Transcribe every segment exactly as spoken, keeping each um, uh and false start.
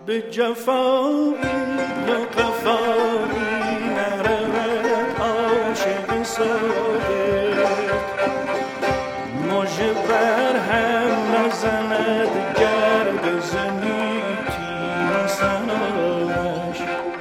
به جفایی و قفایی نرود عاشق صادق، مژه بر هم نزند گرد زمیتی سنانش.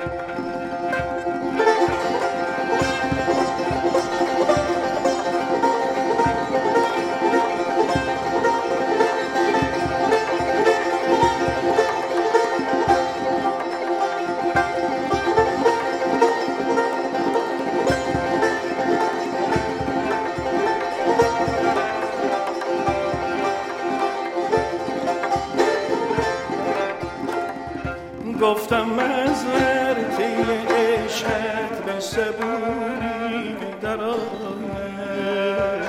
گفتم از ورطه عشقت به صبوری درآمد،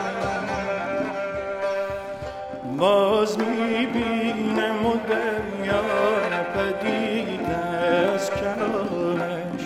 باز میبینم و دریا نپدید از کنارش.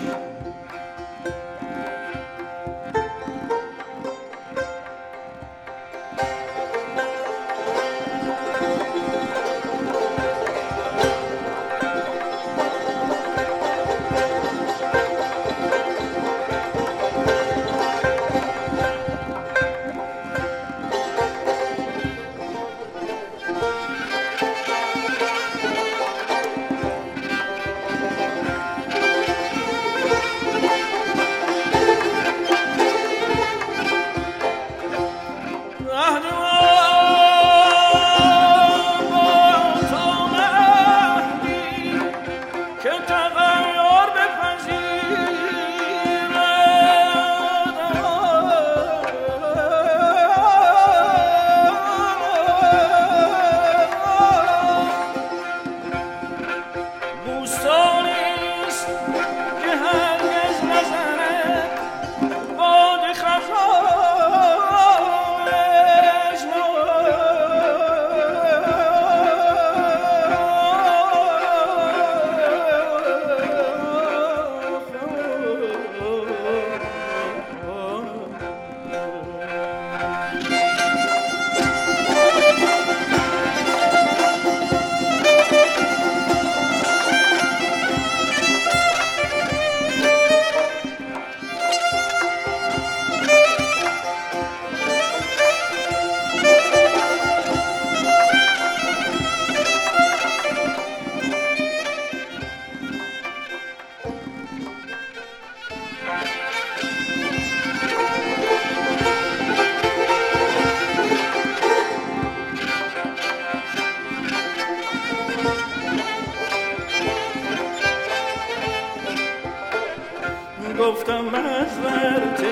گفتم از ورطه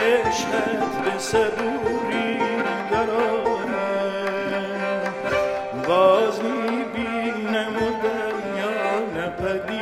عشقت به صبوری درآمد، باز میبینم و دریا نپدید